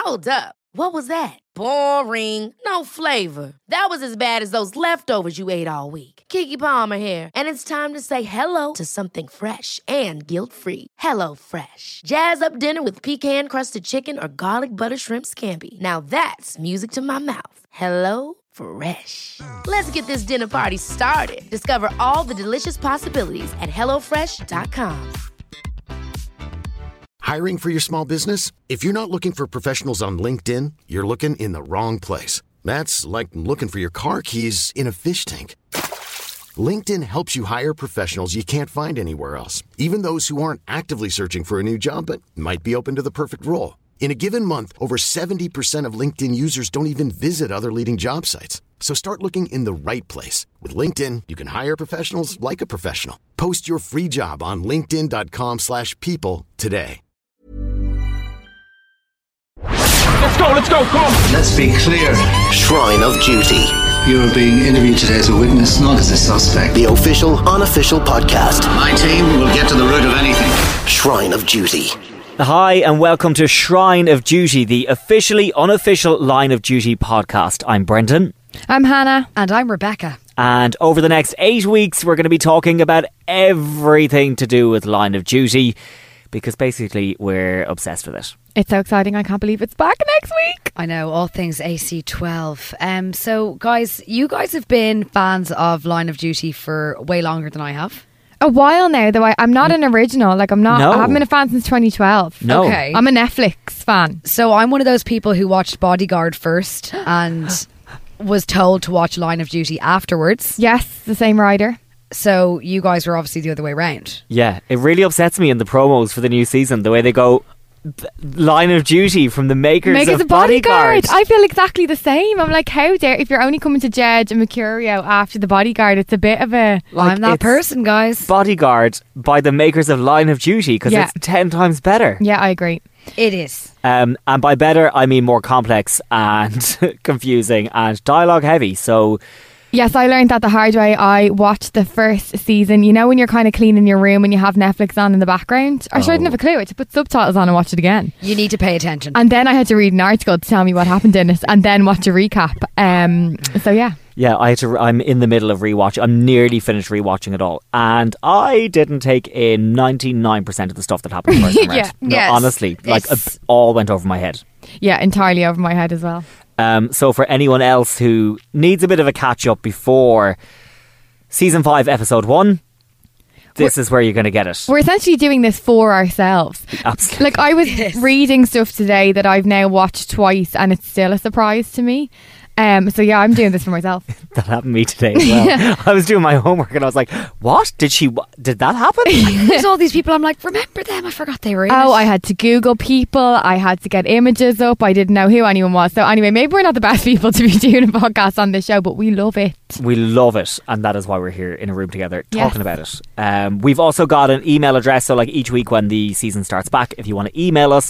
Hold up. What was that? Boring. No flavor. That was as bad as those leftovers you ate all week. Keke Palmer here, and it's time to say hello to something fresh and guilt-free. Hello Fresh. Jazz up dinner with pecan-crusted chicken or garlic butter shrimp scampi. Now that's music to my mouth. Hello Fresh. Let's get this dinner party started. Discover all the delicious possibilities at hellofresh.com. Hiring for your small business? If you're not looking for professionals on LinkedIn, you're looking in the wrong place. That's like looking for your car keys in a fish tank. LinkedIn helps you hire professionals you can't find anywhere else, even those who aren't actively searching for a new job but might be open to the perfect role. In a given month, over 70% of LinkedIn users don't even visit other leading job sites. So start looking in the right place. With LinkedIn, you can hire professionals like a professional. Post your free job on linkedin.com/people today. Let's go, come on. Let's be clear. Shrine of Duty. You're being interviewed today as a witness, not as a suspect. The official, unofficial podcast. My team will get to the root of anything. Shrine of Duty. Hi and welcome to Shrine of Duty, the officially unofficial Line of Duty podcast. I'm Brendan. I'm Hannah. And I'm Rebecca. And over the next 8 weeks, we're going to be talking about everything to do with Line of Duty, because basically we're obsessed with it. It's so exciting. I can't believe it's back next week. I know, all things AC12. So, guys, you guys have been fans of Line of Duty for way longer than I have. A while now, though. I'm not an original. Like, No. I haven't been a fan since 2012. No. Okay. I'm a Netflix fan. So I'm one of those people who watched Bodyguard first and was told to watch Line of Duty afterwards. Yes, the same writer. So you guys were obviously the other way around. Yeah, it really upsets me in the promos for the new season, the way they go, Line of Duty from the makers of Bodyguard. I feel exactly the same. I'm like, how dare, if you're only coming to judge a Mercurio after the Bodyguard, it's a bit of a... I'm that it's person, guys. Bodyguard by the makers of Line of Duty, because Yeah. it's 10 times better. Yeah, I agree. It is. And by better, I mean more complex and confusing and dialogue heavy. So... Yes, I learned that the hard way. I watched the first season. You know when you're kind of cleaning your room and you have Netflix on in the background? I didn't have a clue. I had to put subtitles on and watch it again. You need to pay attention. And then I had to read an article to tell me what happened in it and then watch a recap. So yeah. Yeah, I'm in the middle of rewatching. I'm nearly finished rewatching it all. And I didn't take in 99% of the stuff that happened first time round. Yeah. No, Yes. honestly, like It's- all went over my head. Yeah, entirely over my head as well. So for anyone else who needs a bit of a catch up before season 5 episode 1, this is where you're going to get it. We're essentially doing this for ourselves. Absolutely. Like, I was reading stuff today that I've now watched twice and it's still a surprise to me. So yeah, I'm doing this for myself. That happened to me today as well. I was doing my homework and I was like, what? Did that happen? There's all these people, I'm like, remember them? I forgot they were in Oh, it. I had to Google people. I had to get images up. I didn't know who anyone was. So anyway, maybe we're not the best people to be doing a podcast on this show, but we love it. We love it, and that is why we're here in a room together talking Yes. about it. We've also got an email address, so like each week when the season starts back, if you want to email us,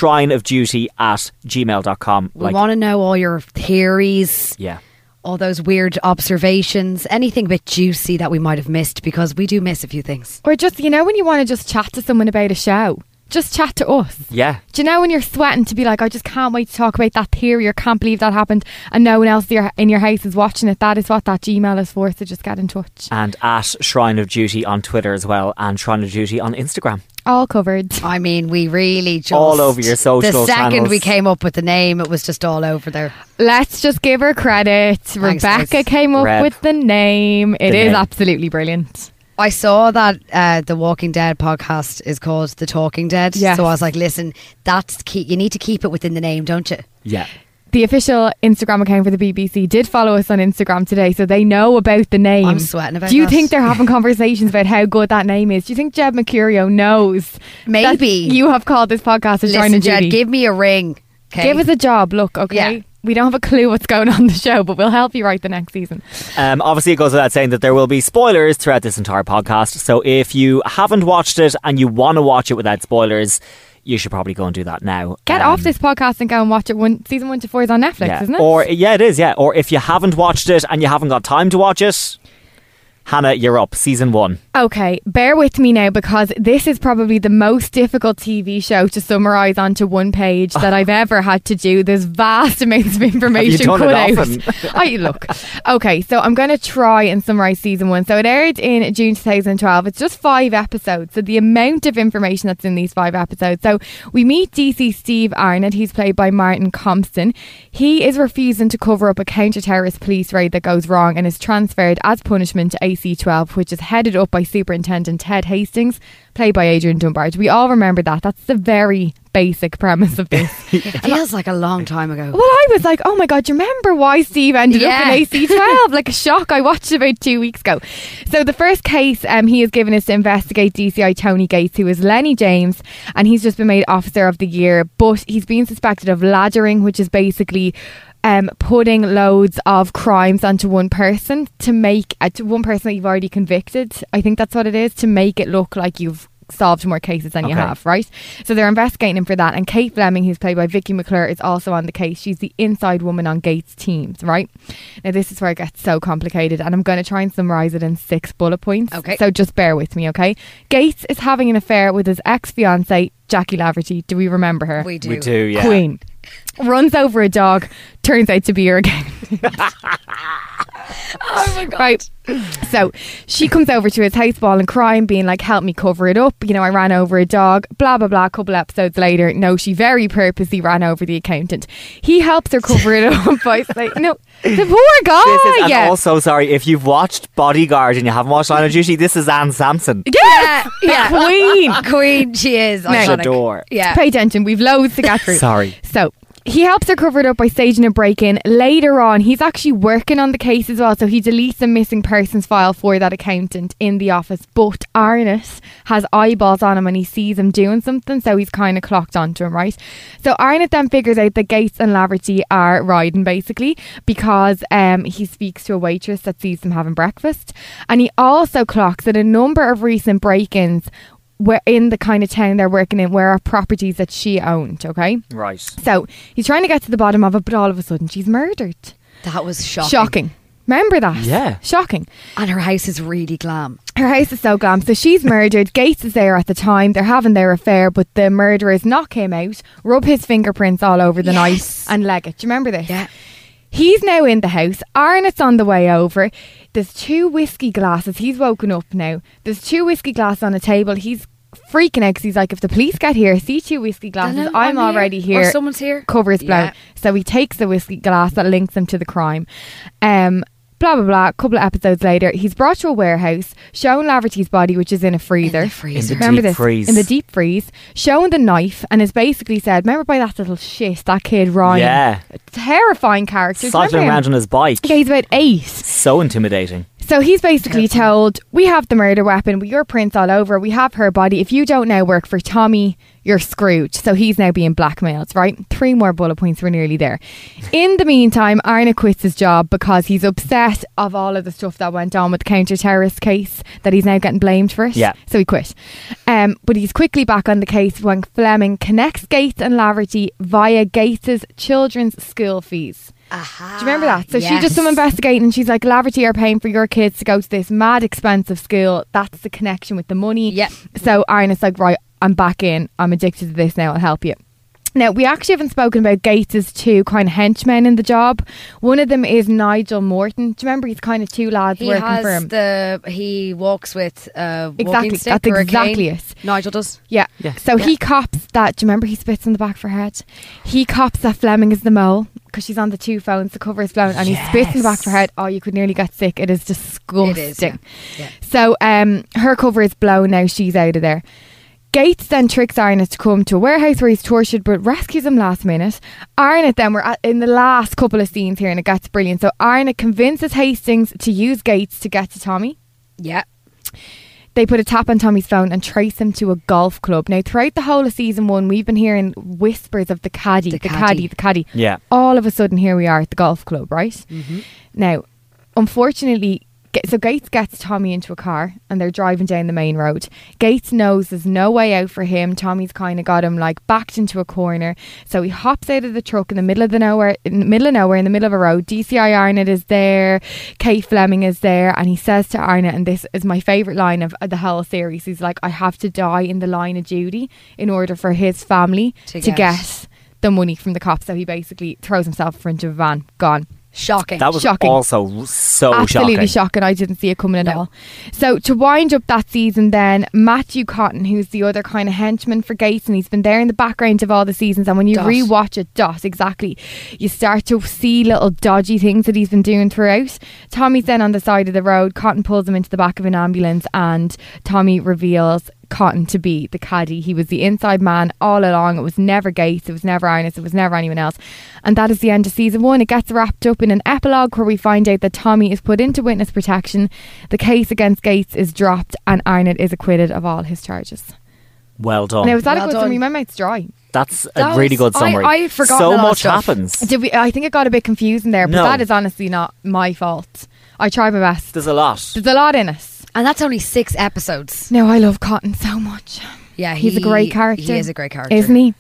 shrineofduty@gmail.com. We want to know all your theories. Yeah. All those weird observations, anything a bit juicy that we might have missed, because we do miss a few things. Or just, you know, when you want to just chat to someone about a show, just chat to us. Yeah. Do you know when you're sweating to be like, I just can't wait to talk about that theory or can't believe that happened, and no one else in your house is watching it? That is what that Gmail is for, so just get in touch. And at Shrine of Duty on Twitter as well, and Shrine of Duty on Instagram. All covered. I mean, we really just... All over your social The second channels. we came up with the name, it was just all over there. Let's just give her credit. Thanks, Rebecca guys. came up Reb. with the name. It The is name. absolutely brilliant. I saw that the Walking Dead podcast is called The Talking Dead. Yes. So I was like, listen, that's key. You need to keep it within the name, don't you? Yeah. The official Instagram account for the BBC did follow us on Instagram today, so they know about the name. I'm sweating about Do you that. think they're having conversations about how good that name is? Do you think Jed Mercurio knows? Maybe. that you have called this podcast a Shrine Listen, of Duty? Jed, give me a ring. Okay? Give us a job, look, okay? Yeah. We don't have a clue what's going on in the show, but we'll help you write the next season. Obviously, it goes without saying that there will be spoilers throughout this entire podcast. So if you haven't watched it and you want to watch it without spoilers, you should probably go and do that now. Get off this podcast and go and watch it. Season 1 to 4 is on Netflix, Yeah. isn't it? Or, yeah, it is, yeah. Or if you haven't watched it and you haven't got time to watch it, Hannah, you're up. Season 1. Okay, bear with me now because this is probably the most difficult TV show to summarise onto one page that I've ever had to do. There's vast amounts of information done cut it out. Look. Okay, so I'm going to try and summarise season 1. So it aired in June 2012. It's just 5 episodes. So the amount of information that's in these 5 episodes. So we meet DC Steve Arnott. He's played by Martin Compston. He is refusing to cover up a counter-terrorist police raid that goes wrong and is transferred as punishment to AC-12, which is headed up by Superintendent Ted Hastings, played by Adrian Dunbar. We all remember that. That's the very basic premise of this. It feels like a long time ago. Well, I was like, oh my God, do you remember why Steve ended up in AC-12? Like a shock. I watched it about 2 weeks ago. So the first case he is given is to investigate DCI Tony Gates, who is Lenny James, and he's just been made Officer of the Year, but he's being suspected of laddering, which is basically putting loads of crimes onto one person to make to one person that you've already convicted. I think that's what it is, to make it look like you've solved more cases than you have, right? So they're investigating him for that. And Kate Fleming, who's played by Vicky McClure, is also on the case. She's the inside woman on Gates' teams, right? Now this is where it gets so complicated, and I'm going to try and summarise it in 6 bullet points. Okay. So just bear with me, okay? Gates is having an affair with his ex-fiancée, Jackie Laverty. Do we remember her? We do. We do, yeah. Queen. Runs over a dog, turns out to be her again. Oh my God. Right. So she comes over to his house, ball and crying, being like, help me cover it up. You know, I ran over a dog, blah, blah, blah. A couple episodes later, no, she very purposely ran over the accountant. He helps her cover it up by saying, no, the poor guy. And also, sorry, if you've watched Bodyguard and you haven't watched Line of Duty, this is Anne Sampson. Yes! Yeah. Queen. Queen, she is. Iconic. Adore. Yeah. Pay attention, we've loads to get through. Sorry. So he helps her cover it up by staging a break-in. Later on, he's actually working on the case as well, so he deletes a missing persons file for that accountant in the office. But Arnott has eyeballs on him and he sees him doing something, so he's kind of clocked onto him, right? So Arnott then figures out that Gates and Laverty are riding, basically, because he speaks to a waitress that sees them having breakfast. And he also clocks that a number of recent break-ins where in the kind of town they're working in were properties that she owned, okay? Right. So he's trying to get to the bottom of it, but all of a sudden she's murdered. That was shocking. Shocking. Remember that? Yeah. Shocking. And her house is really glam. Her house is so glam. So she's murdered. Gates is there at the time. They're having their affair, but the murderers knock him out, rub his fingerprints all over the knife and leg it. Do you remember this? Yeah. He's now in the house. Arnott's on the way over. There's 2 whiskey glasses. He's woken up now. There's 2 whiskey glasses on a table. He's freaking out because he's like, if the police get here, see 2 whiskey glasses, I'm already here. Or someone's here. Cover is blown. Yeah. So he takes the whiskey glass that links him to the crime. Blah, blah, blah. A couple of episodes later, he's brought to a warehouse, showing Laverty's body, which is in a freezer. In the freezer. In the Remember deep this? freeze. In the deep freeze. Showing the knife, and has basically said, remember by that little shit, that kid Ryan? Yeah. A terrifying character. Do you Cycling remember him? around on his bike. Yeah, he's about 8. So intimidating. So he's basically told, we have the murder weapon with your prints all over, we have her body. If you don't now work for Tommy, you're screwed. So he's now being blackmailed, right? 3 more bullet points, we're nearly there. In the meantime, Arnott quits his job because he's upset of all of the stuff that went on with the counter-terrorist case, that he's now getting blamed for it. Yeah. So he quit. But he's quickly back on the case when Fleming connects Gates and Laverty via Gates's children's school fees. Aha. Do you remember that? So she Yes. does some investigating and she's like, Laverty are paying for your kids to go to this mad expensive school. That's the connection with the money. Yep. So Arnott's like, right, I'm back in. I'm addicted to this now. I'll help you. Now, we actually haven't spoken about Gates's 2 kind of henchmen in the job. One of them is Nigel Morton. Do you remember he's kind of 2 lads He working for him? he walks with a Exactly. walking stick That's or a exactly cane. it. Nigel does. Yeah. So he cops that. Do you remember he spits in the back of her head? He cops that Fleming is the mole because she's on the 2 phones. The cover is blown and he spits in the back of her head. Oh, you could nearly get sick. It is disgusting. It is, yeah. So her cover is blown now. She's out of there. Gates then tricks Arnott to come to a warehouse where he's tortured but rescues him last minute. Arnott then, we're in the last couple of scenes here and it gets brilliant. So Arnott convinces Hastings to use Gates to get to Tommy. Yeah. They put a tap on Tommy's phone and trace him to a golf club. Now, throughout the whole of season 1, we've been hearing whispers of the caddy. Yeah. All of a sudden, here we are at the golf club, right? Mm-hmm. Now, unfortunately, So Gates gets Tommy into a car and they're driving down the main road. Gates knows there's no way out for him. Tommy's kind of got him like backed into a corner. So he hops out of the truck in the middle of nowhere, in the middle of a road. DCI Arnott is there. Kate Fleming is there. And he says to Arnott, and this is my favourite line of the whole series, he's like, I have to die in the line of duty in order for his family to get the money from the cops. So he basically throws himself in front of a van. Gone. Shocking. That was Shocking. also so Absolutely shocking. I didn't see it coming at all. So to wind up that season then, Matthew Cotton, who's the other kind of henchman for Gates, and he's been there in the background of all the seasons, and when you rewatch it, exactly, you start to see little dodgy things that he's been doing throughout. Tommy's then on the side of the road. Cotton pulls him into the back of an ambulance, and Tommy reveals Cotton to be the caddie. He was the inside man all along. It was never Gates, it was never Arnott, it was never anyone else. And that is the end of season 1. It gets wrapped up in an epilogue where we find out that Tommy is put into witness protection, the case against Gates is dropped, and Arnott is acquitted of all his charges. Well done. Now, was that Well a good done. summary? My mouth's dry. That's a really good summary. I forgot so a lot of much stuff. happens. I think it got a bit confusing there, but No. that is honestly not my fault. I tried my best. There's a lot. There's a lot in it. And that's only 6 episodes. No, I love Cotton so much. Yeah, He's a great character. He is a great character. Isn't he?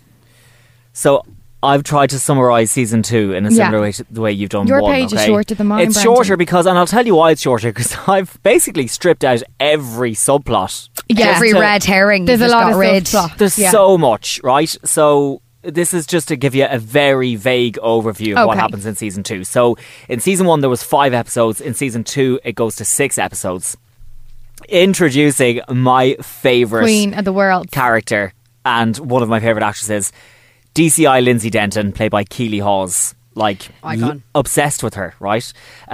So I've tried to summarise season 2 in a similar way to the way you've done Your one. page is okay? shorter than mine, It's Brendan. shorter because, and I'll tell you why it's shorter, because I've basically stripped out every subplot. Yeah. Every So red herring. There's a just lot got of rid. subplot. There's Yeah. so much, right? So this is just to give you a very vague overview of what Okay. happens in season 2. So in season 1 there was 5 episodes. In season 2 it goes to 6 episodes. Introducing my favourite Queen of the world. character and one of my favourite actresses, DCI Lindsay Denton, played by Keely Hawes. Like, Icon. obsessed with her, right?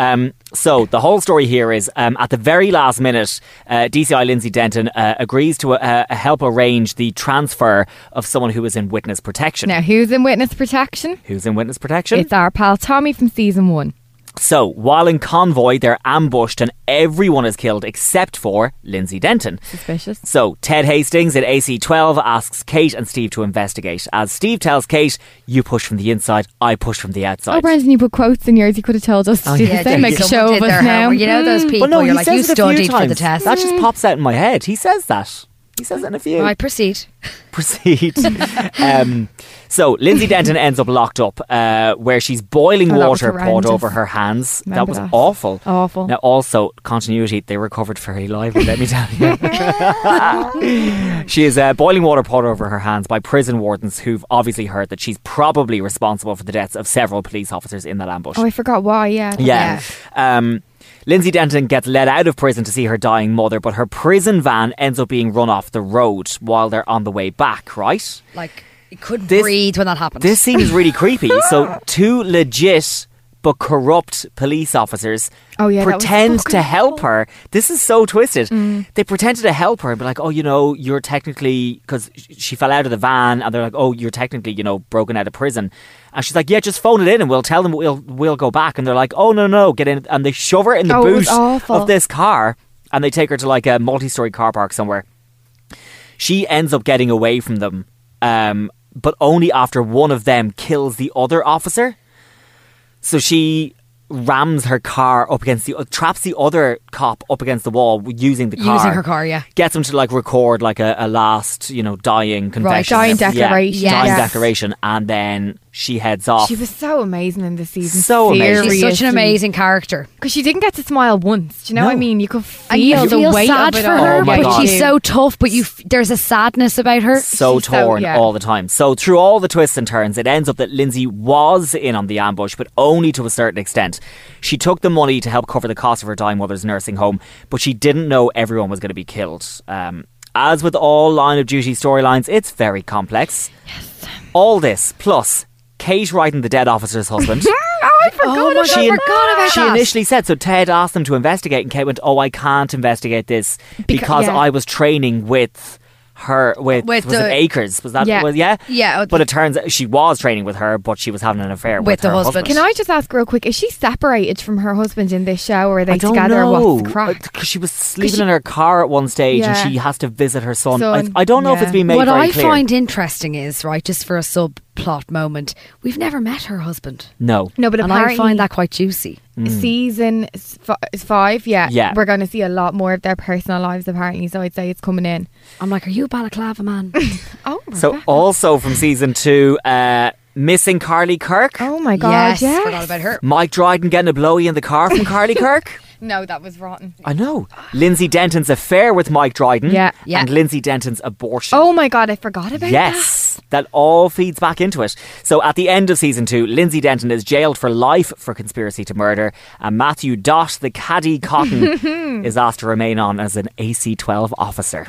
So the whole story here is at the very last minute, DCI Lindsay Denton agrees to help arrange the transfer of someone who is in witness protection. Now, who's in witness protection? Who's in witness protection? It's our pal Tommy from season 1. So, while in convoy, they're ambushed and everyone is killed except for Lindsay Denton. Suspicious. So, Ted Hastings in AC-12 asks Kate and Steve to investigate. As Steve tells Kate, you push from the inside, I push from the outside. Oh, Brendan, you put quotes in yours. You could have told us to do the same. Make a show of us now. You know those people, But no, you're he like, says you it a few studied for the times. test. That just pops out in my head. He says that. He says it in a few. Right, proceed. Proceed. So Lindsay Denton ends up locked up where she's boiling Oh, that was water poured horrendous. over her hands. That Remember was that? awful. Awful. Now also, continuity, they recovered very lively, let me tell you. She is boiling water poured over her hands by prison wardens who've obviously heard that she's probably responsible for the deaths of several police officers in that ambush. Oh, I forgot why, yeah. Yeah. Lindsay Denton gets let out of prison to see her dying mother, but her prison van ends up being run off the road while they're on the way back, right? Like, you couldn't This- breathe when that happened. This scene is really creepy. So, 2 legit but corrupt police officers Oh, yeah, that was pretend fucking to help awful. her. This is so twisted. They pretended to help her and be like, oh, you know, you're technically, because she fell out of the van, and they're like, oh, you're technically, you know, broken out of prison. And she's like, yeah, just phone it in and we'll tell them we'll go back. And they're like, oh, no, get in. And they shove her in the Oh, it was boot awful. of this car and they take her to like a multi-story car park somewhere. She ends up getting away from them, but only after one of them kills the other officer. So she rams her car up against traps the other cop up against the wall using the car. Using her car, yeah. Gets him to like record like a last, you know, dying confession. dying Yeah, declaration. dying Yes. declaration. And then she heads off. She was so amazing in this season. So amazing. She's such an amazing character. Because she didn't get to smile once. Do you know what I mean? You could And you feel the feel weight sad of it for all. her, Oh my but God. she's so tough, but there's a sadness about her. so She's so- torn yeah. all the time. So through all the twists and turns, it ends up that Lindsay was in on the ambush, but only to a certain extent. She took the money to help cover the cost of her dying mother's nursing home, but she didn't know everyone was going to be killed. As with all Line of Duty storylines, it's very complex. Yes. All this, plus Kate writing the dead officer's husband. I forgot about She that. initially said, so Ted asked them to investigate, and Kate went, oh, I can't investigate this because yeah. I was training with her, with was the- it Akers? Was that, Yeah. yeah? Yeah. But it turns out she was training with her, but she was having an affair with the her husband. Can I just ask real quick, is she separated from her husband in this show, or are they I don't together? know. What's the crack? Because she was sleeping in her car at one stage Yeah. and she has to visit her son. Son, I don't know if yeah. it's been made What very I clear. find interesting is, right, just for a sub, plot moment. We've never met her husband. No. No, but And apparently I find that quite juicy. season 5, Yeah. we're going to see a lot more of their personal lives apparently, so I'd say it's coming in. I'm like, are you a balaclava man? Oh, So also from season 2, missing Carly Kirk. oh my god, yes. Forgot about her. Mike Dryden getting a blowy in the car from Carly Kirk. No, that was rotten. I know. Lindsay Denton's affair with Mike Dryden. Yeah. Yeah. And Lindsay Denton's abortion. Oh my god, I forgot about that. Yes, that all feeds back into it. So at the end of season 2, Lindsay Denton is jailed for life for conspiracy to murder, and Matthew Dott, the caddy Cotton, is asked to remain on as an AC-12 officer.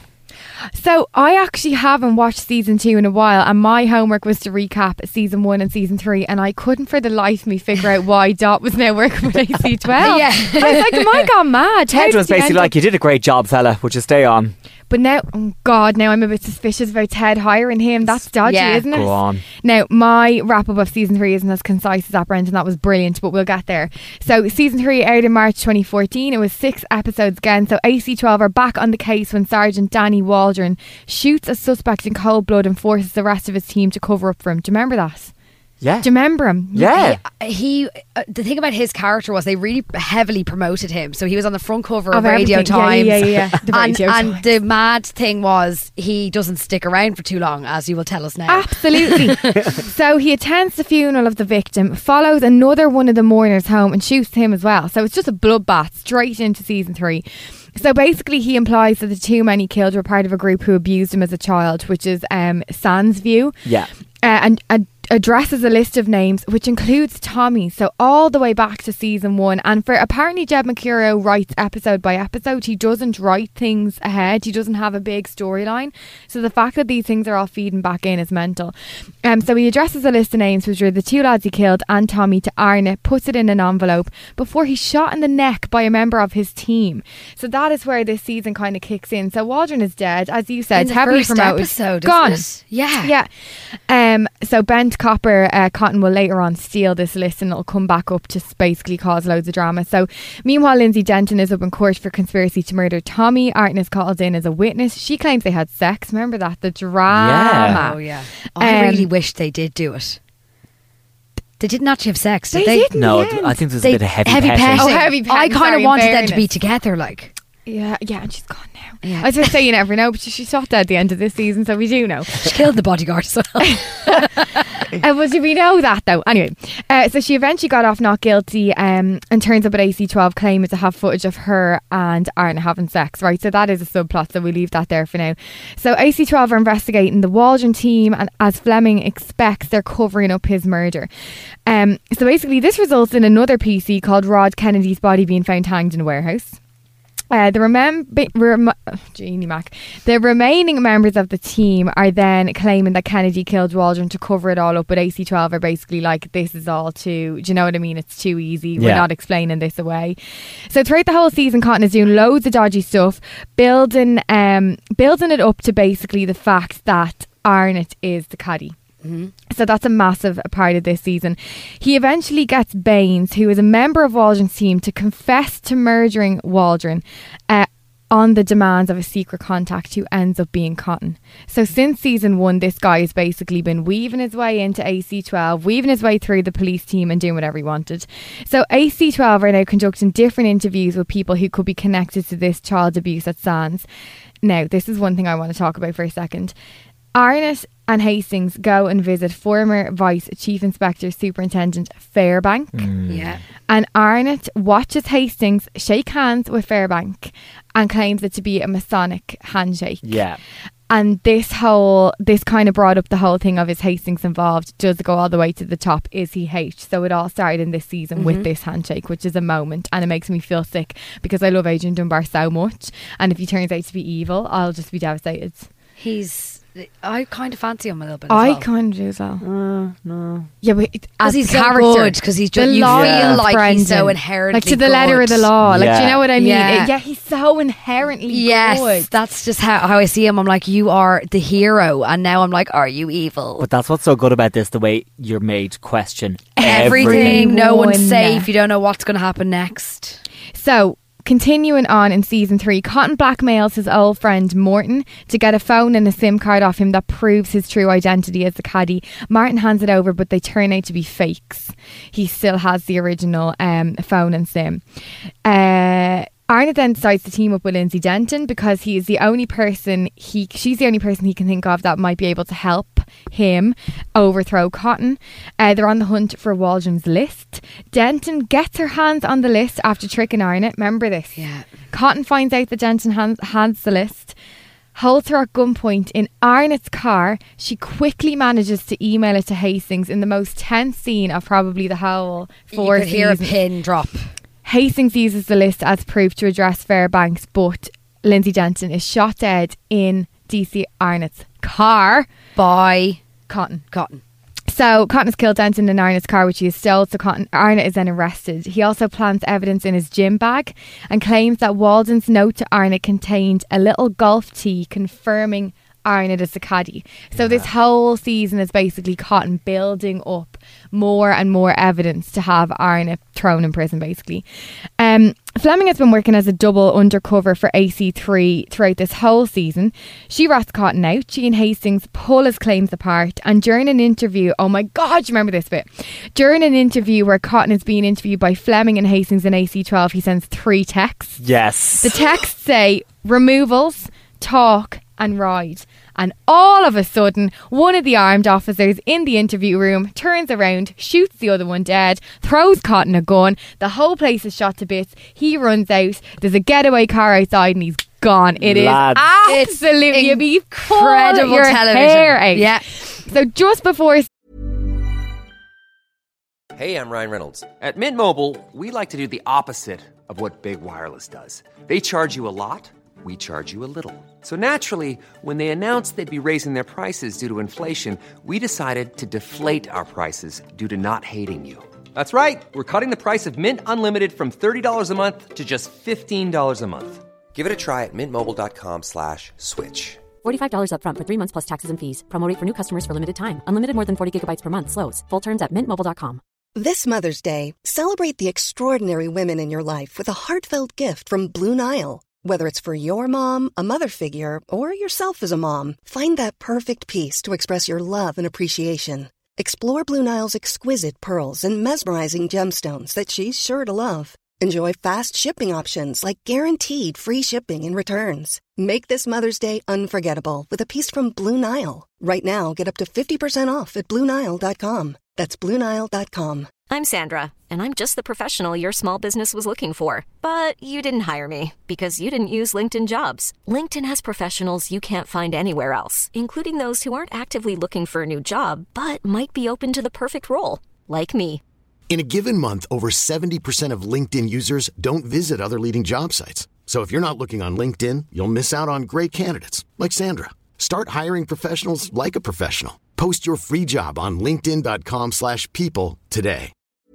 So I actually haven't watched season 2 in a while, and my homework was to recap season 1 and season 3, and I couldn't for the life of me figure out why Dot was now working with AC-12. Yeah. I was like, am I gone mad? How Ted did was you basically end like, you did a great job, fella. Would you stay on? But now, oh God, now I'm a bit suspicious about Ted hiring him. That's dodgy, Yeah. isn't it? Go on. Now, my wrap up of season 3 isn't as concise as that, Brendan. That was brilliant, but we'll get there. So, season 3 aired in March 2014. It was 6 episodes again. So, AC-12 are back on the case when Sergeant Danny Waldron shoots a suspect in cold blood and forces the rest of his team to cover up for him. Do you remember that? Yeah. Do you remember him? Yeah. He the thing about his character was they really heavily promoted him. So he was on the front cover Of of Radio everything. Times. Yeah. The And, Radio and Times. the mad thing was he doesn't stick around for too long, as you will tell us now. Absolutely. So he attends the funeral of the victim, follows another one of the mourners home and shoots him as well. So it's just a bloodbath straight into season 3. So basically he implies that the 2 men he killed were part of a group who abused him as a child, which is Sans View. Yeah. And addresses a list of names which includes Tommy, so all the way back to season 1. And for apparently Jed Mercurio writes episode by episode. He doesn't write things ahead. He doesn't have a big storyline, so the fact that these things are all feeding back in is mental. So he addresses a list of names which are the 2 lads he killed and Tommy to Arne, puts it in an envelope before he's shot in the neck by a member of his team. So that is where this season kind of kicks in. So Waldron is dead, as you said, In the heavily first promoted, episode, gone. isn't it? Yeah. Yeah. So Bent Copper Cotton will later on steal this list and it'll come back up to basically cause loads of drama. So meanwhile, Lindsay Denton is up in court for conspiracy to murder Tommy. Arden is called in as a witness. She claims they had sex. Remember that? The drama. Oh yeah. I Um, really wish they did do it. They didn't actually have sex, did They they? didn't. No, Yeah. I think there's a They- bit of heavy petting. petting. Oh, heavy petting, I kind sorry, of in wanted them to fairness. be together, like. Yeah, and she's gone now. Yeah. I was going to say you never know, but she shot dead at the end of this season, so we do know. She killed the bodyguard as well. Well, do we know that though? Anyway, so she eventually got off not guilty and turns up at AC-12 claiming to have footage of her and Arne having sex, right? So that is a subplot, so we leave that there for now. So AC-12 are investigating the Waldron team, and as Fleming expects, they're covering up his murder. So basically this results in another PC called Rod Kennedy's body being found hanged in a warehouse. The remaining members of the team are then claiming that Kennedy killed Waldron to cover it all up, but AC-12 are basically like, this is all too, do you know what I mean? It's too easy. We're Yeah. not explaining this away. So throughout the whole season, Cotton is doing loads of dodgy stuff, building it up to basically the fact that Arnott is the caddy. So that's a massive part of this season. He eventually gets Baines, who is a member of Waldron's team, to confess to murdering Waldron on the demands of a secret contact who ends up being Cotton. So since season 1, this guy has basically been weaving his way into AC-12, weaving his way through the police team and doing whatever he wanted. So AC-12 are now conducting different interviews with people who could be connected to this child abuse at Sands. Now, this is one thing I want to talk about for a second. Arnott and Hastings go and visit former Vice Chief Inspector Superintendent Fairbank. Yeah. And Arnott watches Hastings shake hands with Fairbank and claims it to be a Masonic handshake. Yeah. And this kind of brought up the whole thing of, is Hastings involved? Does it go all the way to the top? Is he H? So it all started in this season with this handshake, which is a moment, and it makes me feel sick because I love Adrian Dunbar so much, and if he turns out to be evil, I'll just be devastated. I kind of fancy him a little bit. I as well. kind of do as well. No. Yeah, but as Because he's character, so good. Because he's just, the you law feel of like he's so Brendan. inherently like to the letter of the law. Like, do Yeah. you know what I mean? Yeah. He's so inherently Yes, good. that's just how I see him. I'm like, you are the hero, and now I'm like, are you evil? But that's what's so good about this, the way you're made to question Everything. everything. No one's One. safe. You don't know what's going to happen next. So continuing on in season 3, Cotton blackmails his old friend Morton to get a phone and a SIM card off him that proves his true identity as the caddy. Martin hands it over, but they turn out to be fakes. He still has the original phone and SIM. Arnott then decides to team up with Lindsay Denton because she's the only person he can think of that might be able to help him overthrow Cotton. They're on the hunt for Waldron's list. Denton gets her hands on the list after tricking Arnott. Remember this? Yeah. Cotton finds out that Denton hands the list, holds her at gunpoint in Arnott's car. She quickly manages to email it to Hastings in the most tense scene of probably the whole 4 seasons. You could hear a pin drop. Hastings uses the list as proof to address Fairbanks, but Lindsay Denton is shot dead in DC Arnott's car by Cotton. So Cotton has killed Denton in Arnott's car, which he has stole, so Arnott is then arrested. He also plants evidence in his gym bag and claims that Walden's note to Arnott contained a little golf tee confirming Arnott as the caddy. So this whole season is basically Cotton building up more and more evidence to have Arnott thrown in prison, basically. Fleming has been working as a double undercover for AC3 throughout this whole season. She rats Cotton out. She and Hastings pull his claims apart, and during an interview, oh my God, you remember this bit? During an interview where Cotton is being interviewed by Fleming and Hastings in AC12, he sends 3 texts. Yes. The texts say removals, talk and ride, and all of a sudden one of the armed officers in the interview room turns around, shoots the other one dead, throws Cotton a gun. The whole place is shot to bits. He runs out. There's a getaway car outside and he's gone. It Lads. is absolutely incredible your television. Hair out. Yeah. So just before... Hey, I'm Ryan Reynolds. At Mint Mobile, we like to do the opposite of what Big Wireless does. They charge you a lot. We charge you a little. So naturally, when they announced they'd be raising their prices due to inflation, we decided to deflate our prices due to not hating you. That's right. We're cutting the price of Mint Unlimited from $30 a month to just $15 a month. Give it a try at mintmobile.com/switch. $45 up front for 3 months plus taxes and fees. Promo rate for new customers for limited time. Unlimited more than 40 gigabytes per month. Slows full terms at mintmobile.com. This Mother's Day, celebrate the extraordinary women in your life with a heartfelt gift from Blue Nile. Whether it's for your mom, a mother figure, or yourself as a mom, find that perfect piece to express your love and appreciation. Explore Blue Nile's exquisite pearls and mesmerizing gemstones that she's sure to love. Enjoy fast shipping options like guaranteed free shipping and returns. Make this Mother's Day unforgettable with a piece from Blue Nile. Right now, get up to 50% off at BlueNile.com. That's BlueNile.com. I'm Sandra, and I'm just the professional your small business was looking for. But you didn't hire me because you didn't use LinkedIn Jobs. LinkedIn has professionals you can't find anywhere else, including those who aren't actively looking for a new job, but might be open to the perfect role, like me. In a given month, over 70% of LinkedIn users don't visit other leading job sites. So if you're not looking on LinkedIn, you'll miss out on great candidates like Sandra. Start hiring professionals like a professional. Post your free job on linkedin.com/people today.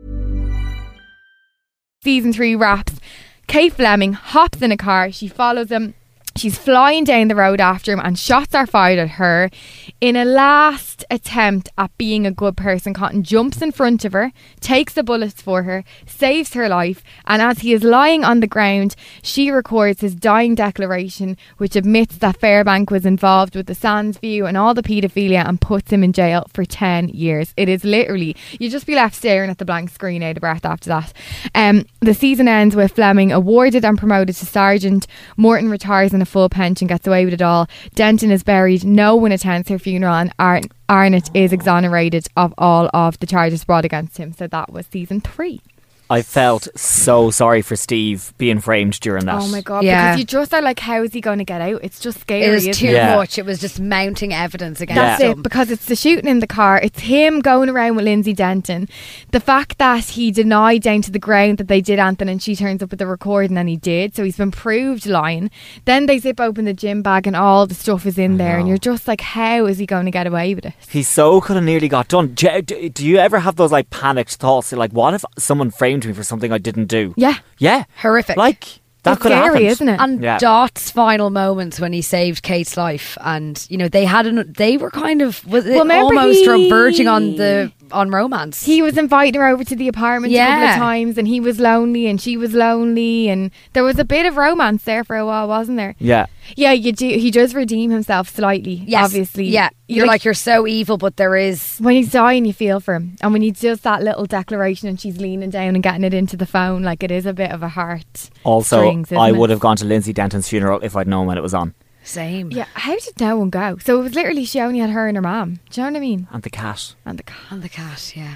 Season 3 wraps. Kate Fleming hops in a car. She follows him. She's flying down the road after him and shots are fired at her. In a last attempt at being a good person, Cotton jumps in front of her, takes the bullets for her, saves her life, and as he is lying on the ground, she records his dying declaration, which admits that Fairbank was involved with the Sandsview and all the paedophilia and puts him in jail for 10 years. It is literally, you just be left staring at the blank screen out of breath after that. The season ends with Fleming awarded and promoted to sergeant. Morton retires in a full pension, gets away with it all. Denton is buried. No one attends her funeral, and Arnott is exonerated of all of the charges brought against him. So that was season 3. I felt so sorry for Steve being framed during that. Oh my God, because you just are like, how is he going to get out? It's just scary. It was too Yeah. much. It was just mounting evidence against That's him. it, because it's the shooting in the car. It's him going around with Lindsay Denton. The fact that he denied down to the ground that they did Anthony and she turns up with the recording and he did, so he's been proved lying. Then they zip open the gym bag and all the stuff is in there and you're just like, how is he going to get away with it? He so could have nearly got done. Do you ever have those like panicked thoughts? Like, what if someone framed me for something I didn't do? Yeah. Horrific. Like, that It's could have scary, happened. isn't it? And Dot's final moments when he saved Kate's life, and you know they were kind of remember almost he- verging on the on romance. He was inviting her over to the apartment a couple Yeah. of times, and he was lonely and she was lonely, and there was a bit of romance there for a while, wasn't there? Yeah. Yeah, you do. He does redeem himself slightly, Yes. obviously. Yeah. You're like, you're so evil, but there is... When he's dying, you feel for him. And when he does that little declaration and she's leaning down and getting it into the phone, like, it is a bit of a heart. Also, strings, I isn't would it? have gone to Lindsay Denton's funeral if I'd known when it was on. Same. Yeah, how did no one go? So it was literally she only had her and her mum. Do you know what I mean? And the cat. And the cat. And the cat, yeah.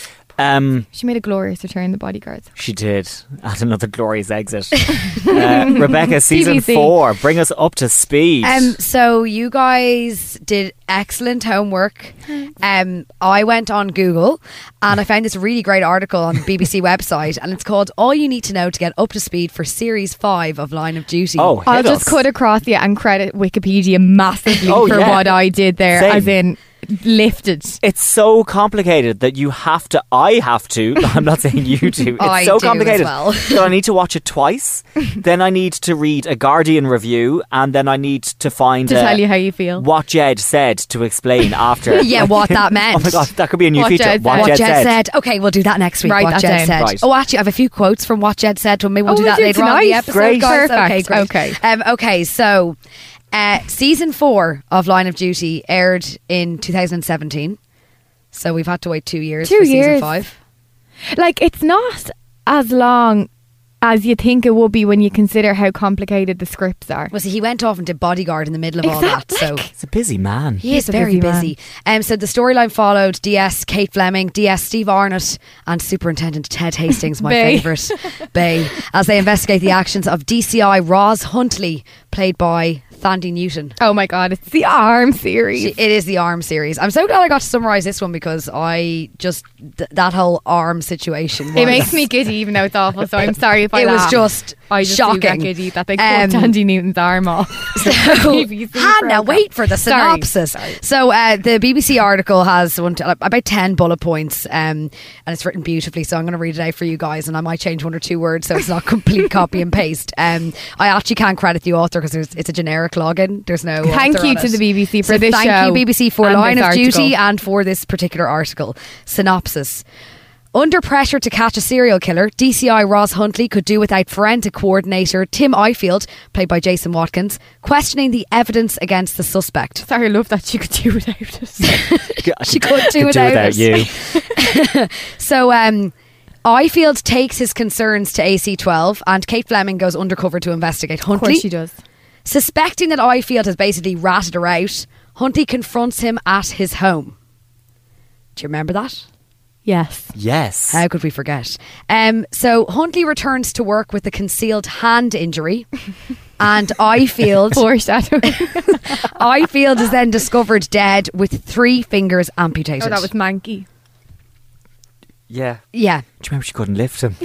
She made a glorious return, the bodyguards. She did. At another glorious exit. Rebecca, season BBC. 4. Bring us up to speed. So you guys did excellent homework. I went on Google and I found this really great article on the BBC website, and it's called All You Need to Know to Get Up to Speed for Series 5 of Line of Duty. Oh, I'll just cut across you and credit Wikipedia massively Oh, for yeah. what I did there, Same. as in lifted. It's so complicated that I have to, I'm not saying you do, it's I so do complicated as well. that I need to watch it twice, then I need to read a Guardian review, and then I need to find To tell you how you feel. what Jed said to explain after. Yeah, what that meant. Oh my god, that could be a new What feature. Jed What What Jed said. Okay, we'll do that next week. Write what that Jed down. said. Right. Oh, actually, I have a few quotes from what Jed said. Maybe we'll Oh, do we'll that do later on in the tonight? episode. Great. guys. Okay, Perfect. great. Okay. Okay, so season 4 of Line of Duty aired in 2017. So we've had to wait 2 years 2 for season years. 5. Like, it's not as long as you think it would be when you consider how complicated the scripts are. Well, see, he went off and did Bodyguard in the middle of all that. So He's a busy man. he is He's a very busy busy. So the storyline followed DS Kate Fleming, DS Steve Arnott, and Superintendent Ted Hastings, my Bay. favourite, Bay, as they investigate the actions of DCI Roz Huntley, played by Thandie Newton. Oh my god, it's the ARM series. It is the ARM series. I'm so glad I got to summarise this one because I just that whole ARM situation was, It makes me giddy, even though it's awful. So I'm sorry if I It was laugh. just I just do get shocking. giddy that they cut Tandy Newton's arm off. So, BBC Hannah, programme. wait for the Sorry. synopsis. So the BBC article has about 10 bullet points, and it's written beautifully. So I'm going to read it out for you guys, and I might change 1 or 2 words so it's not complete copy and paste. I actually can't credit the author because it's a generic login. There's no. Thank author you on to it. the BBC for So this thank show you BBC for and Line this of Duty article. and for this particular article. Synopsis. Under pressure to catch a serial killer, DCI Roz Huntley could do without forensic coordinator Tim Ifield, played by Jason Watkins, questioning the evidence against the suspect. Sorry, I love that she could do without it. She could do without you. So Ifield takes his concerns to AC12 and Kate Fleming goes undercover to investigate Of Huntley. course she does. Suspecting that Ifield has basically ratted her out, Huntley confronts him at his home. Do you remember that? Yes. Yes. How could we forget? So Huntley returns to work with a concealed hand injury, and Ifield Foreshadowing. Ifield is then discovered dead with 3 fingers amputated. Oh, that was manky. Yeah. Yeah. Do you remember she couldn't lift him?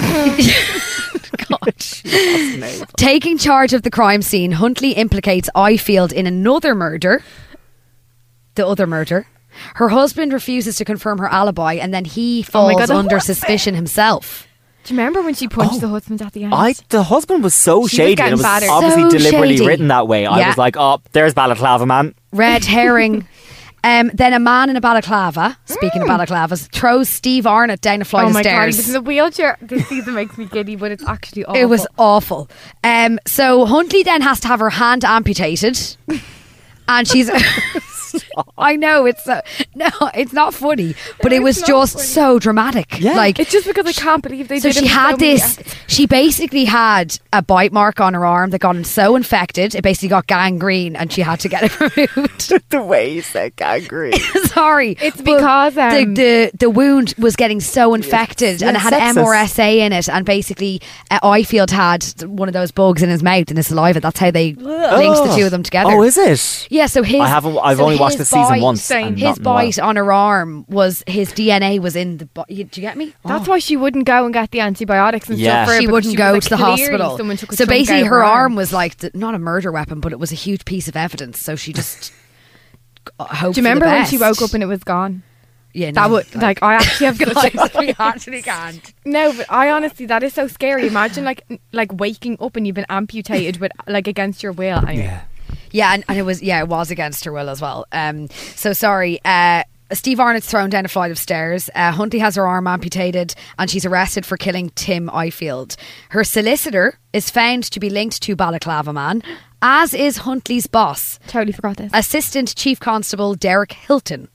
Taking charge of the crime scene, Huntley implicates Ifield in another murder. The other murder. Her husband refuses to confirm her alibi, and then he Oh my falls God, the under husband. suspicion himself. Do you remember when she punched the husband at the end? The husband was so She was shady, and getting it was battered. obviously So deliberately shady. written that way. I Yeah. was like, oh, there's Balaclava Man. Red herring. Then a man in a balaclava, speaking of balaclavas, throws Steve Arnott down a flight Oh of my god, stairs. he's in the wheelchair. This season makes me giddy, but it's actually awful. It was awful. So Huntley then has to have her hand amputated, and she's. I know it's no, it's not funny, but it was It's not just funny. so dramatic. Yeah. Like It's just because I can't believe they so did she it for had so many this. episodes. She basically had a bite mark on her arm that got so infected, it basically got gangrene, and she had to get it removed. The way you said gangrene. Sorry, It's but because, the wound was getting so infected, and it had sepsis. MRSA in it, and basically Ifield had one of those bugs in his mouth and his saliva. That's how they linked the two of them together. Oh, is it? Yeah, so his I've so only watched his the season bite- once. and His not in a while. bite on her arm was his DNA was in the. Do you get me? That's why she wouldn't go and get the antibiotics and Yeah. stuff for her, She because wouldn't was go like, to the clearly hospital. someone took a So chunk basically, out of her arm was like not a murder weapon, but it was a huge piece of evidence. So she just hoped. Do you remember for the when she best. woke up and it was gone? Yeah, That no, would like I actually have Guys, we actually can't. No, but I honestly that is so scary. Imagine like waking up and you've been amputated with like against your will. Yeah. Yeah, and it was it was against her will as well. So sorry. Steve Arnott's thrown down a flight of stairs. Huntley has her arm amputated and she's arrested for killing Tim Ifield. Her solicitor is found to be linked to Balaclava Man, as is Huntley's boss. Totally forgot this. Assistant Chief Constable Derek Hilton.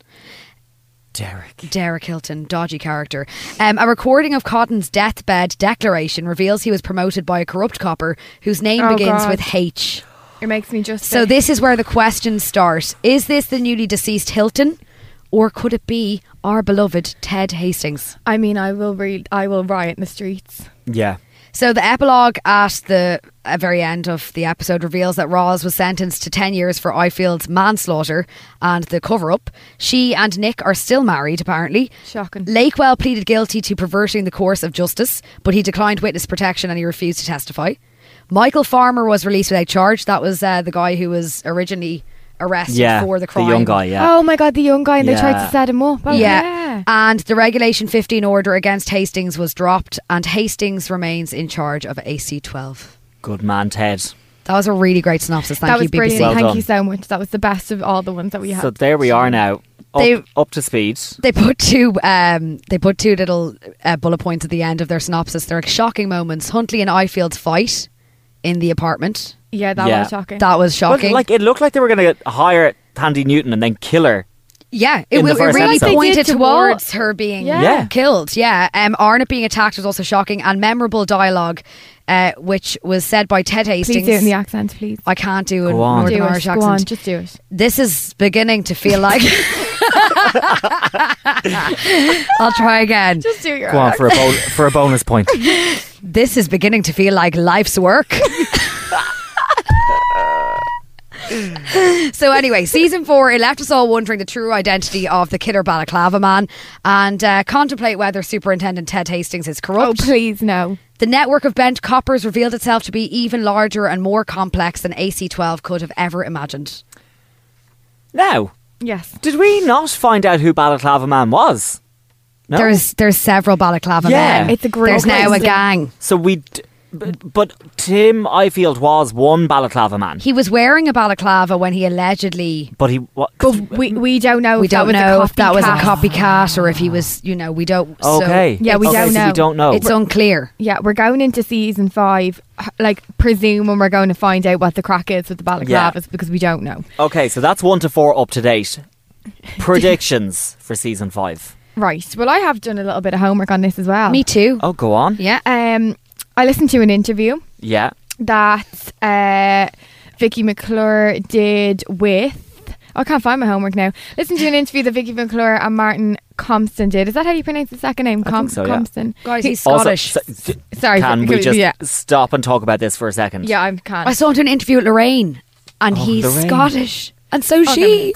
Derek Hilton, dodgy character. A recording of Cotton's deathbed declaration reveals he was promoted by a corrupt copper whose name begins with H. It makes me just... So this is where the questions start. Is this the newly deceased Hilton? Or could it be our beloved Ted Hastings? I mean, I will riot in the streets. Yeah. So the epilogue at the very end of the episode reveals that Roz was sentenced to 10 years for Ifield's manslaughter and the cover-up. She and Nick are still married, apparently. Shocking. Lakewell pleaded guilty to perverting the course of justice, but he declined witness protection and he refused to testify. Michael Farmer was released without charge. That was the guy who was originally arrested for the crime. The young guy, Oh my God, the young guy, and they tried to set him up. Oh, yeah. And the Regulation 15 order against Hastings was dropped, and Hastings remains in charge of AC-12. Good man, Ted. That was a really great synopsis. Thank that you, was brilliant. BBC. Well Thank done. you so much. That was the best of all the ones that we had. So there we are now. Up to speed. They put two little bullet points at the end of their synopsis. They're shocking moments. Huntley and Ifield's fight in the apartment. Yeah, that was shocking. That was shocking. But, it looked like they were going to hire Tandy Newton and then kill her. Yeah, it in the first really episode. pointed towards her being killed. Yeah, Arnott being attacked was also shocking, and memorable dialogue, which was said by Ted Hastings. Please do it in the accent, please. I can't do a Go on. Northern Do it. Irish Go accent. on, just do it. This is beginning to feel like. I'll try again. Just do your Go on for a bonus point. This is beginning to feel like life's work. So anyway, season 4, it left us all wondering the true identity of the killer Balaclava Man and contemplate whether Superintendent Ted Hastings is corrupt. Oh, please, no. The network of bent coppers revealed itself to be even larger and more complex than AC-12 could have ever imagined. Now, Yes. did we not find out who Balaclava Man was? No? There's several Balaclava Yeah. men. It's a great There's now a question. gang. So but Tim Ifield was one Balaclava Man. He was wearing a balaclava when he allegedly... But he... But we don't know. We if that don't was know a if that was a copycat. copycat or if he was, we don't... Okay. Yeah, we Okay, don't so know. we don't know. It's unclear. Yeah, we're going into season 5, presuming we're going to find out what the crack is with the balaclavas because we don't know. Okay, so that's 1 to 4 up to date. Predictions for season 5. Right. Well, I have done a little bit of homework on this as well. Me too. Oh, go on. Yeah. I listened to an interview Yeah. that Vicky McClure did with... I can't find my homework now. Listen to an interview that Vicky McClure and Martin Compston did. Is that how you pronounce the second name? I think so, yeah. Compston. Guys, he's Also, Scottish. Sorry. Can we just yeah. stop and talk about this for a second? Yeah, I can't. I saw him do an interview with Lorraine and he's Lorraine. Scottish. And so she...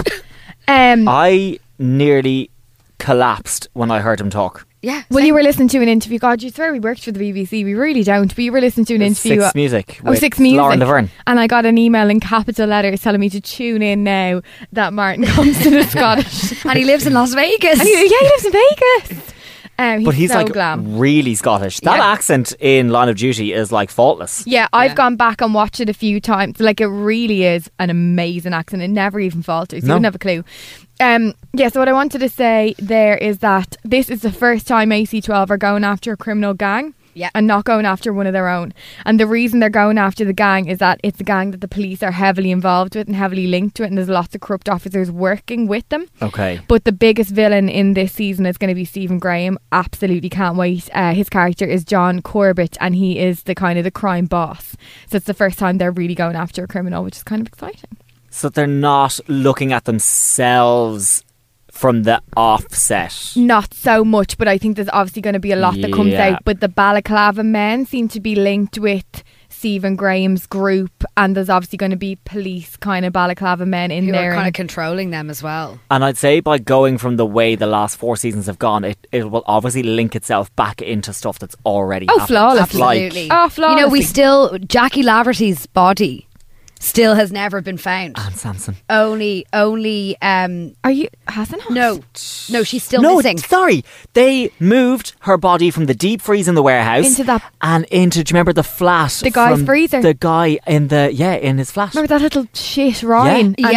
I nearly collapsed when I heard him talk. Yeah. Well, you were listening to an interview. God, you swear we worked for the BBC. We really don't. But you were listening to an interview. Six Music. Oh, with 6 Music. Lauren Laverne. And I got an email in capital letters telling me to tune in now that Martin Compston is Scottish. And he lives in Las Vegas. And he lives in Vegas. But he's so glam. really Scottish. That Yeah. accent in Line of Duty is faultless. Yeah, I've gone back and watched it a few times. It really is an amazing accent. It never even falters. You No. wouldn't have a clue. So what I wanted to say there is that this is the first time AC-12 are going after a criminal gang. Yeah. And not going after one of their own. And the reason they're going after the gang is that it's a gang that the police are heavily involved with and heavily linked to it, and there's lots of corrupt officers working with them. Okay. But the biggest villain in this season is going to be Stephen Graham. Absolutely can't wait. His character is John Corbett, and he is the kind of the crime boss. So it's the first time they're really going after a criminal, which is kind of exciting. So they're not looking at themselves from the offset. Not so much, but I think there's obviously going to be a lot that comes Yeah. out. But the Balaclava men seem to be linked with Stephen Graham's group, and there's obviously going to be police kind of Balaclava men in Who there. are kind of controlling them as well. And I'd say by going from the way the last 4 seasons have gone, it will obviously link itself back into stuff that's already happened. flawlessly. Absolutely. Oh, flawlessly. Jackie Laverty's body still has never been found. Anne Sampson. Only Are you hasn't? no, she's still No, missing. sorry. They moved her body from the deep freeze in the warehouse Into that- and into, do you remember the flat? The guy's from freezer. The guy in his flat. Remember that little shit Ryan? Yeah. And his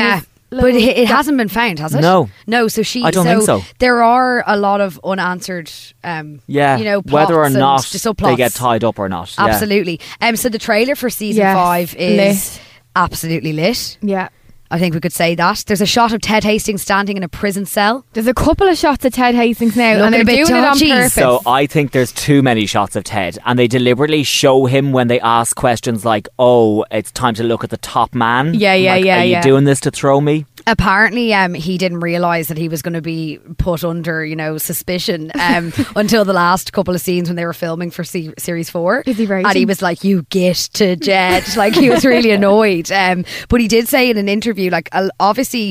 But it hasn't been found, has it? No. So I don't think so. There are a lot of unanswered, plots whether or and not subplots. they get tied up or not. Absolutely. So the trailer for season 5 is absolutely lit. Yeah. I think we could say that. There's a shot of Ted Hastings standing in a prison cell. There's a couple of shots of Ted Hastings now, Looking and they're a bit doing dodgy. it on purpose. So I think there's too many shots of Ted, and they deliberately show him when they ask questions like, "Oh, it's time to look at the top man." Yeah. Are you doing this to throw me? Apparently, he didn't realise that he was going to be put under, suspicion until the last couple of scenes when they were filming for series 4. Is he right? And he was like, "You get to Jed." Like, he was really annoyed. But he did say in an interview, like, obviously,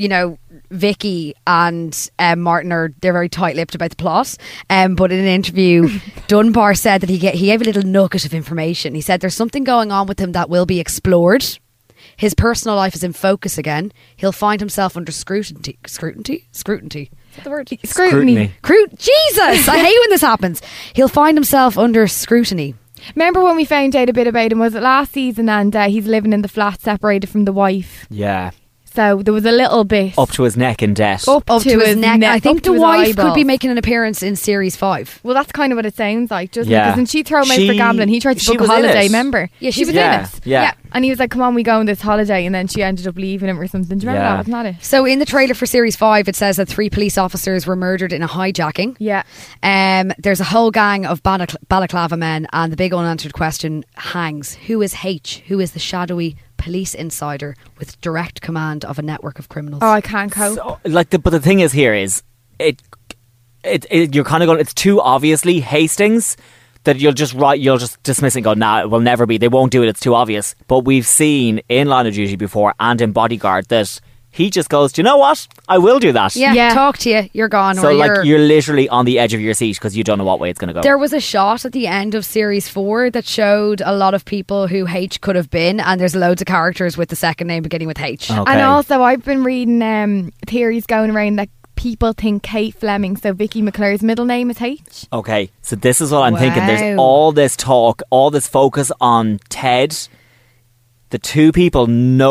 Vicky and Martin they're very tight-lipped about the plot. But in an interview, Dunbar said that he gave a little nugget of information. He said there's something going on with him that will be explored. His personal life is in focus again. He'll find himself under scrutiny. Scrutiny? Is that the word? Scrutiny. Jesus! I hate when this happens. He'll find himself under scrutiny. Remember when we found out a bit about him? Was it last season? And he's living in the flat, separated from the wife. Yeah. So there was a little bit up to his neck in debt. Up to his neck. I think the wife wife could be making an appearance in series 5. Well, that's kind of what it sounds like, doesn't it? Yeah. Doesn't she throw him out for gambling? He tried to book a holiday, remember? Yeah, she was in it. Yeah. And he was like, "Come on, we go on this holiday," and then she ended up leaving him or something. Do you remember that? Wasn't that it? So in the trailer for series 5, it says that 3 police officers were murdered in a hijacking. Yeah. There's a whole gang of balaclava men, and the big unanswered question hangs: who is H? Who is the shadowy police insider with direct command of a network of criminals? Oh, I can't cope. So, but the thing is here is you're kind of going, it's too obviously Hastings that you'll just dismiss it and go, nah, it will never be. They won't do it. It's too obvious. But we've seen in Line of Duty before and in Bodyguard that he just goes, do you know what? I will do that. Yeah. Talk to you. You're gone. So you're literally on the edge of your seat because you don't know what way it's going to go. There was a shot at the end of series 4 that showed a lot of people who H could have been, and there's loads of characters with the second name beginning with H. Okay. And also I've been reading theories going around that people think Kate Fleming, so Vicky McClure's middle name is H. Okay, so this is what I'm thinking. There's all this talk, all this focus on Ted. The two people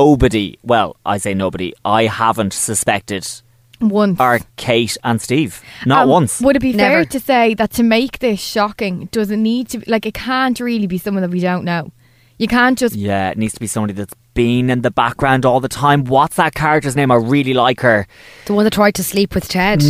I say nobody, I haven't suspected once are Kate and Steve. Not once. Would it be fair Never. to say that to make this shocking, does it need to, it can't really be someone that we don't know? You can't just... Yeah, it needs to be somebody that's been in the background all the time. What's that character's name? I really like her. The one that tried to sleep with Ted.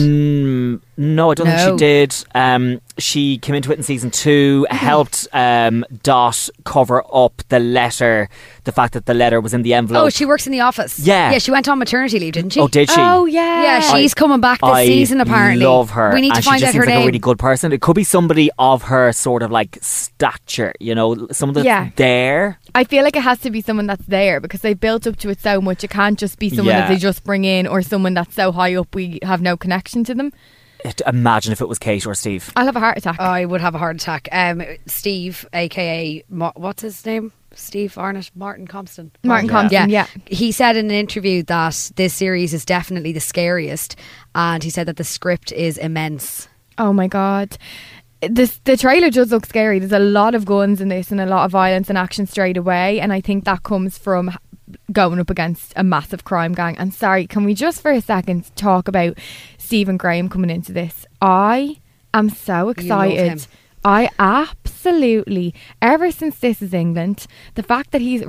No, I don't think she did. She came into it in season 2, helped Dot cover up the letter, the fact that the letter was in the envelope. Oh, she works in the office. Yeah, she went on maternity leave, didn't she? Oh, did she? Oh, yeah. Yeah, she's coming back this season apparently. I love her. We need to and find she just out her seems like name. a really good person. It could be somebody of her sort of stature, someone that's there. I feel like it has to be someone that's there because they built up to it so much. It can't just be someone that they just bring in or someone that's so high up we have no connection to them. Imagine if it was Kate or Steve. I'll have a heart attack. I would have a heart attack. Steve, aka what's his name? Steve Arnott, Martin Compton. Martin Compton, yeah. He said in an interview that this series is definitely the scariest, and he said that the script is immense. Oh my God. The trailer does look scary. There's a lot of guns in this and a lot of violence and action straight away, and I think that comes from going up against a massive crime gang. And sorry, can we just for a second talk about Stephen Graham coming into this? I am so excited. I absolutely, ever since This Is England, the fact that he's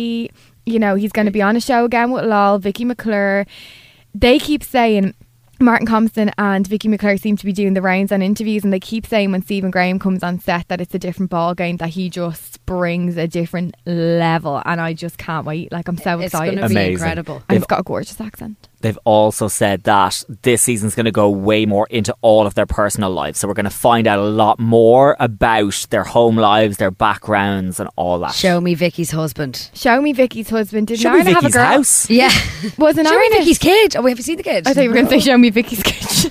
he's going to be on a show again with Lol, Vicky McClure. They keep saying Martin Compton and Vicky McClure seem to be doing the rounds on interviews, and they keep saying when Stephen Graham comes on set that it's a different ball game, that he just brings a different level, and I just can't wait. I'm so excited. It's going to be incredible. And he's got a gorgeous accent. They've also said that this season's going to go way more into all of their personal lives. So we're going to find out a lot more about their home lives, their backgrounds and all that. Show me Vicky's husband. Show me Vicky's husband. Did Show me Nara have a Vicky's girl? house. Yeah. Wasn't Show me Nara Vicky's kid. Oh, we haven't seen the kid. I thought you were going to say show me Vicky's kid.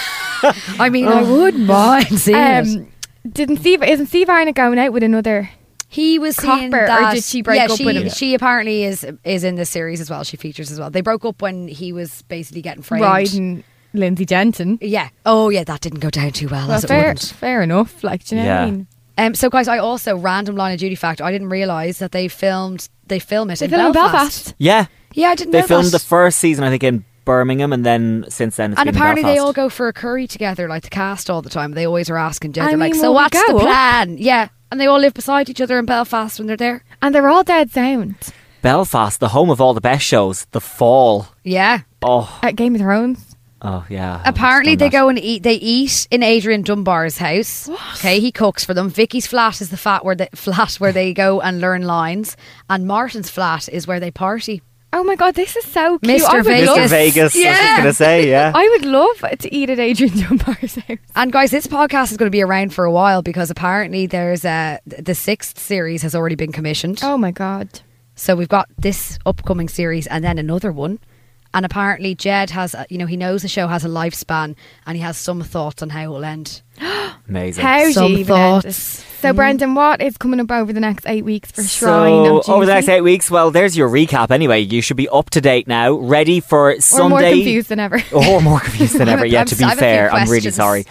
I mean, I wouldn't mind seeing it. Isn't Steve Arnott going out with another... He was seeing that, or did she break up with him? She apparently is in this series as well. She features as well. They broke up when he was basically getting framed. Riding Lindsay Denton. Yeah. Oh yeah, that didn't go down too well. As fair enough. Do you know what I mean? So guys, I also, random Line of Duty fact, I didn't realise that they film it in Belfast. Yeah. Yeah, I didn't They know filmed that. the first season, I think, in Birmingham, and then since then it's And been in apparently they Belfast. all go for a curry together, like the cast all the time. They always are asking Jed, I they're like, mean, so will we what's the go? plan? Yeah. And they all live beside each other in Belfast when they're there. And they're all dead sound. Belfast, the home of all the best shows. The Fall. Yeah. Oh, At Game of Thrones. oh yeah. Apparently they Done that. go and eat. They eat in Adrian Dunbar's house. Okay, he cooks for them. Vicky's flat is the flat where they go and learn lines, and Martin's flat is where they party. Oh my God, this is so cute. Mr. I would Vegas. love- Mr. Vegas. I was just gonna say, yeah. I would love to eat at Adrian Dunbar's house. And guys, this podcast is going to be around for a while because apparently there's the 6th series has already been commissioned. Oh my God. So we've got this upcoming series and then another one. And apparently Jed has, he knows the show has a lifespan and he has some thoughts on how it will end. Amazing. How Some do you even end thoughts. it? So, Brendan, what is coming up over the next 8 weeks for Shrine So of Duty? over the next 8 weeks, well, there's your recap anyway. You should be up to date now, ready for Or Sunday. more confused than ever. Or more confused than ever. Yeah, I'm- to be I have a few fair, I'm really questions. sorry.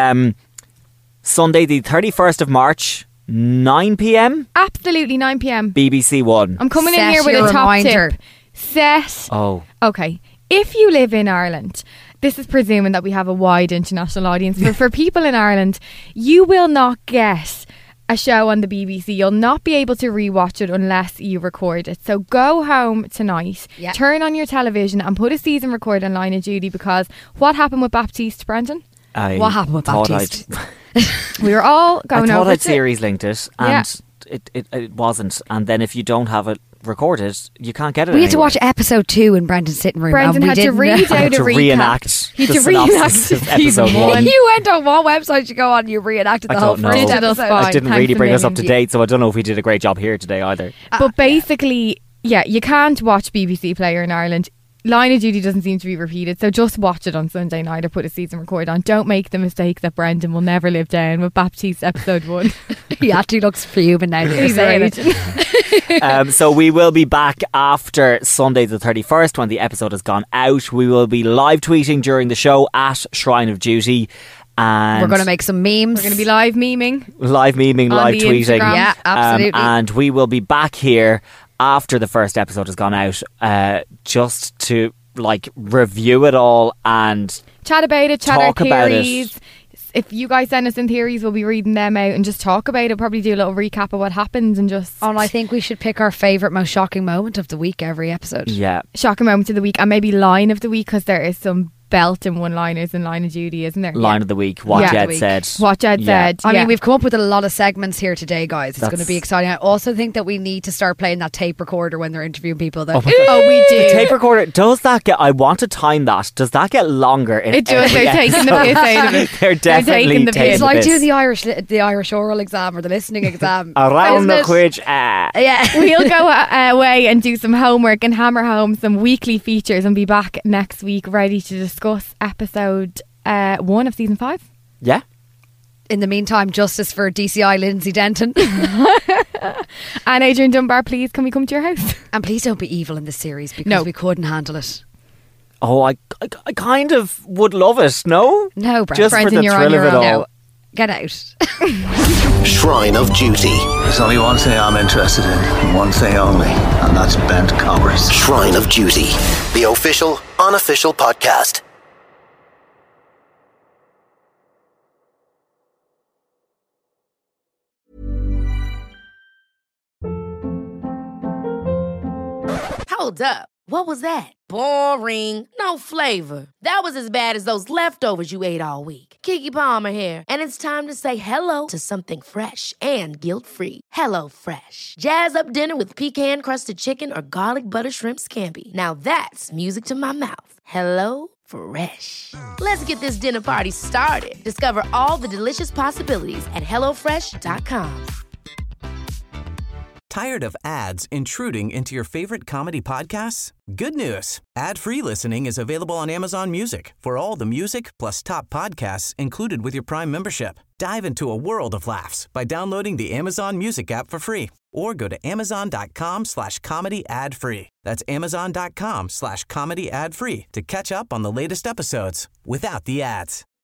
Sunday, the 31st of March, 9 p.m. Absolutely, 9 p.m. BBC One. I'm coming in Set here with your a top reminder. tip. Set. Oh, Okay. If you live in Ireland, this is presuming that we have a wide international audience. For people in Ireland, you will not get a show on the BBC. You'll not be able to rewatch it unless you record it. So go home tonight, Yeah. turn on your television and put a season record on Line of Duty, because what happened with Baptiste, Brendan? What happened with Baptiste? We were all going I thought over I'd to- series linked it, Yeah. and it wasn't. And then if you don't have it recorded, you can't get it We had to anywhere. watch episode 2 in Brendan's sitting room. Brendan and we had to didn't read know. out had a to recap. reenact He had the to reenact synopsis of season episode one. 1. You went on what website you go on? You reenacted the I whole don't know. first Digital episode. Spy. I didn't Thanks really a bring us up million. to date, so I don't know if we did a great job here today either. But basically, yeah, you can't watch BBC Player in Ireland. Line of Duty doesn't seem to be repeated, so just watch it on Sunday night or put a season record on. Don't make the mistake that Brendan will never live down with Baptiste episode 1. He actually looks fuming now that you're He's saying raging. it. So we will be back after Sunday the 31st when the episode has gone out. We will be live tweeting during the show at Shrine of Duty. And We're going to make some memes. We're going to be live memeing. live memeing, on live the tweeting. Instagram. Yeah, absolutely. And we will be back here after the first episode has gone out, just to review it all and Chat about it, chat Talk our about it. theories. If you guys send us in theories, we'll be reading them out and just talk about it. Probably do a little recap of what happens and just And I think we should pick our favourite, most shocking moment of the week every episode. yeah. shocking moments of the week and maybe line of the week, because there is some belting one-liners in Line of Duty, isn't there? Line of the week, what Yeah. Jed Week. said. What Jed Yeah. said. I yeah. mean, we've come up with a lot of segments here today, guys. It's going to That's- be exciting. I also think that we need to start playing that tape recorder when they're interviewing people. Though. Oh, we do. The tape recorder, does that get, I want to time that, does that get longer in It does. every They're taking the episode? piss out of it. They're definitely taking the piss. It's like piss. doing the Irish oral exam or the listening exam. Around Isn't the it? quiz. Yeah. We'll go away and do some homework and hammer home some weekly features and be back next week ready to discuss episode 1 of season 5. Yeah. In the meantime, justice for DCI Lindsay Denton. And Adrian Dunbar, please, can we come to your house? And please don't be evil in this series because No. we couldn't handle it. Oh, I kind of would love it, no? No, Brad. Just for Brendan, the you're on thrill your of it own. all. No. Get out. Shrine of Duty. There's only one thing I'm interested in, and one thing only, and that's bent covers. Shrine of Duty. The official, unofficial podcast. Hold up. What was that? Boring. No flavor. That was as bad as those leftovers you ate all week. Keke Palmer here, and it's time to say hello to something fresh and guilt-free. Hello Fresh. Jazz up dinner with pecan-crusted chicken or garlic butter shrimp scampi. Now that's music to my mouth. Hello Fresh. Let's get this dinner party started. Discover all the delicious possibilities at hellofresh.com. Tired of ads intruding into your favorite comedy podcasts? Good news. Ad-free listening is available on Amazon Music for all the music plus top podcasts included with your Prime membership. Dive into a world of laughs by downloading the Amazon Music app for free or go to amazon.com/comedy ad-free. That's amazon.com/comedy ad-free to catch up on the latest episodes without the ads.